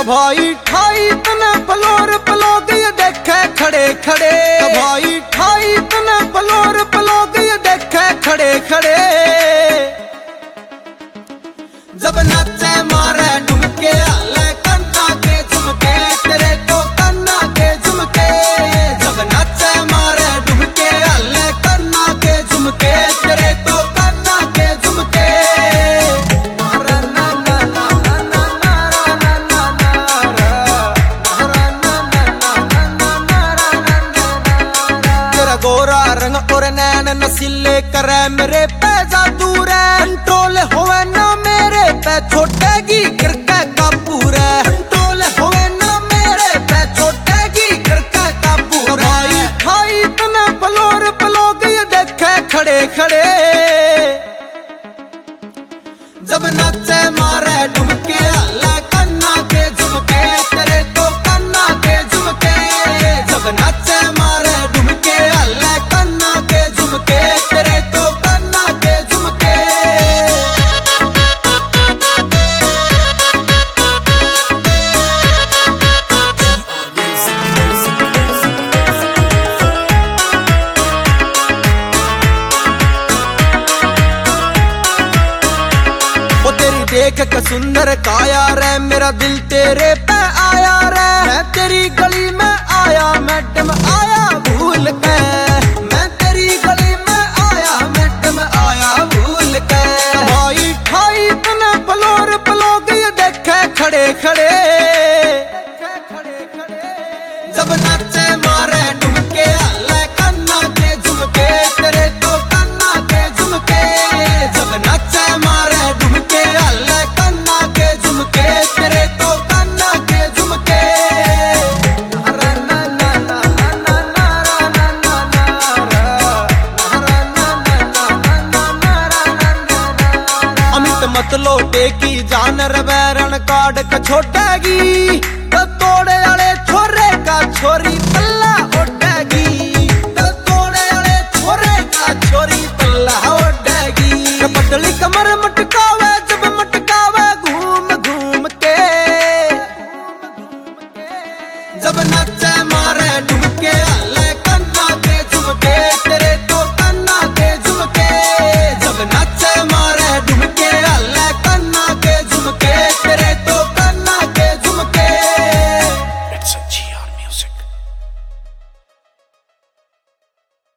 भाई ठाई तने पलोर पलोग ये देखे खड़े खड़े, भाई ठाई तने पलोर पलोग ये देखे खड़े खड़े। जब नाचे मारे ढुमके आले कन्ना के झुमके, तेरे तो कन्ना के झुमके। जब नाचे मारे ढुमके आले कन्ना के झुमके, तेरे तो कन्ना के झुमके। तेरा गोरा रंग और नैन नसीले करे मेरे पे जादू रे, कंट्रोल होवे ना मेरे पे छोटेगी गिरके काबू रे, कंट्रोल होवे ना मेरे पे छोटेगी गिरके काबू रे। भाई ठाई तने पलोर पलोग ये देखे खड़े खड़े। जब नाचे मारे ढुमके आले कन्ना के झुमके, तेरे तो कन्ना के झुमके। जब नाचे मारे ढुमके आले कन्ना के झुमके, तेरे तो कन्ना के झुमके। देख के सुंदर काया रे, मेरा दिल तेरे पे आया रे। मैं तेरी गली में आया मैडम आया भूल के, मैं तेरी गली में आया मैडम आया भूल के। भाई ठाई तने पलोर पलोग ये देखे खड़े खड़े। जब नाचे मारे ढुमके आले कन्ना के झुमके, तेरे तो कन्ना के झुमके। जब नाचे मारे ढुमके आले कन्ना के झुमके, तेरे तो कन्ना के झुमके। अमित मत लोटे की जान रवैरण काट क छोटेगी,